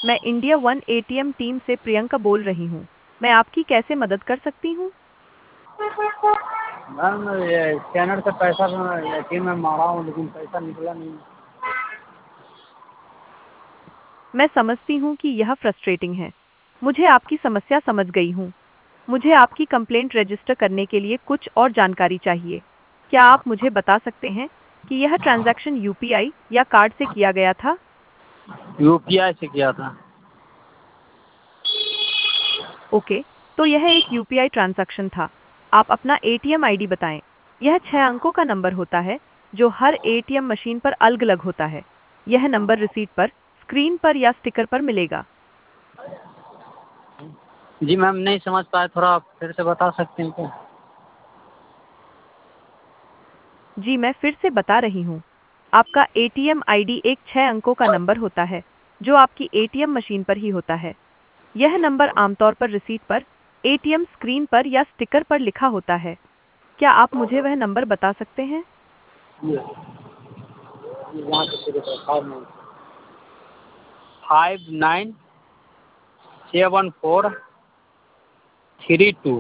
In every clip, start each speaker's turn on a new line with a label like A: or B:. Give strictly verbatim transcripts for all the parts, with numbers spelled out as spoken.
A: मैं India one ATM team से प्रियंका बोल रही हूँ। मैं आपकी कैसे मदद कर सकती हूँ?
B: मैम ये स्कैनर से पैसा मैं एटीएम में मारा हूँ लेकिन पैसा निकला नहीं।
A: मैं समझती हूँ कि यह फ्रस्ट्रेटिंग है। मुझे आपकी समस्या समझ गई हूँ। मुझे आपकी कंप्लेंट रजिस्टर करने के लिए कुछ और जानकारी चाहिए। क्या आप मुझे बता सकते हैं कि यह ट्रांजैक्शन यूपीआई या कार्ड से किया गया था?
B: यूपीआई से किया था।
A: ओके, तो यह एक यूपीआई ट्रांजैक्शन था। आप अपना एटीएम आईडी बताएं। यह छह अंकों का नंबर होता है जो हर एटीएम मशीन पर अलग-अलग होता है। यह नंबर रिसीट पर, स्क्रीन पर या स्टिकर पर मिलेगा।
B: जी मैम नहीं समझ पाए, थोड़ा आप फिर से बता सकते हैं क्या?
A: जी मैं फिर से बता रही हूँ। आपका एटीएम आईडी एक छह अंकों का नंबर होता है जो आपकी एटीएम मशीन पर ही होता है। यह नंबर आमतौर पर रिसीट पर, एटीएम स्क्रीन पर या स्टिकर पर लिखा होता है। क्या आप मुझे वह नंबर बता सकते हैं?
B: Five nine seven four three two.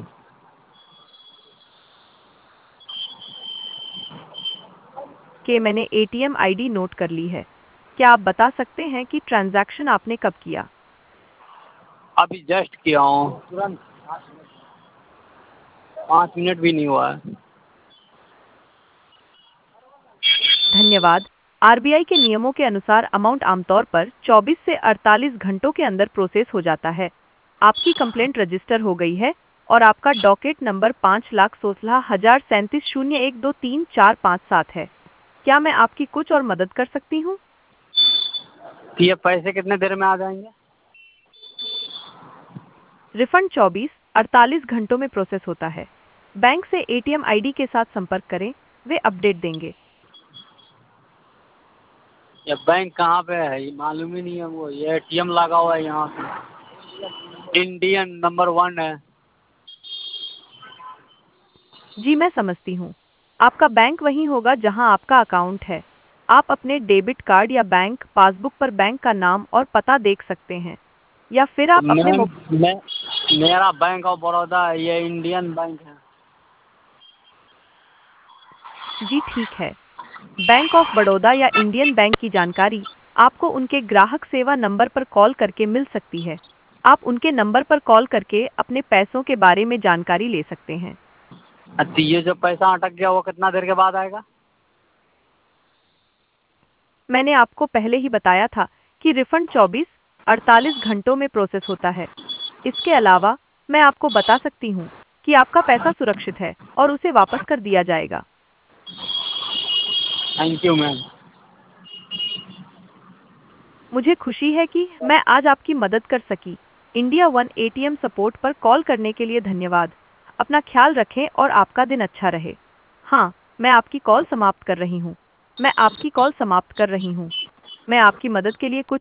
A: कि मैंने एटीएम आईडी नोट कर ली है। क्या आप बता सकते हैं कि ट्रांजैक्शन आपने कब किया?
B: अभी जस्ट किया हूँ, तुरंत पाँच मिनट भी नहीं हुआ है।
A: धन्यवाद। आरबीआई के नियमों के अनुसार अमाउंट आमतौर पर चौबीस से अड़तालीस घंटों के अंदर प्रोसेस हो जाता है। आपकी कंप्लेंट रजिस्टर हो गई है और आपका डॉकेट नंबर पाँच लाख सोलह हजार सैंतीस शून्य एक दो तीन चार पाँच सात है। क्या मैं आपकी कुछ और मदद कर सकती हूँ?
B: तो ये पैसे कितने देर में आ जाएंगे?
A: रिफंड चौबीस अड़तालीस घंटों में प्रोसेस होता है। बैंक से एटीएम आईडी के साथ संपर्क करें, वे अपडेट देंगे।
B: ये बैंक कहाँ पे है ये मालूम ही नहीं है। वो ये एटीएम लगा हुआ है यहाँ पे, इंडियन नंबर वन है।
A: जी मैं समझती हूँ। आपका बैंक वहीं होगा जहां आपका अकाउंट है। आप अपने डेबिट कार्ड या बैंक पासबुक पर बैंक का नाम और पता देख सकते हैं, या फिर
B: तो
A: आप अपने
B: मैम
A: मोबाइल।
B: मैं मेरा बैंक ऑफ बड़ौदा है, ये इंडियन बैंक है।
A: जी ठीक है। बैंक ऑफ बड़ौदा या इंडियन बैंक की जानकारी आपको उनके ग्राहक सेवा नंबर पर कॉल करके मिल सकती है। आप उनके नंबर पर कॉल करके अपने पैसों के बारे में जानकारी ले सकते हैं।
B: अच्छा, ये जो पैसा अटक गया वो कितना देर के बाद आएगा?
A: मैंने आपको पहले ही बताया था कि रिफंड चौबीस अड़तालीस घंटों में प्रोसेस होता है। इसके अलावा मैं आपको बता सकती हूँ कि आपका पैसा सुरक्षित है और उसे वापस कर दिया जाएगा।
B: Thank you ma'am.
A: मुझे खुशी है कि मैं आज आपकी मदद कर सकी। इंडिया वन एटीएम सपोर्ट पर कॉल करने के लिए धन्यवाद। अपना ख्याल रखें और आपका दिन अच्छा रहे। हाँ, मैं आपकी कॉल समाप्त कर रही हूँ। मैं आपकी कॉल समाप्त कर रही हूँ। मैं आपकी मदद के लिए कुछ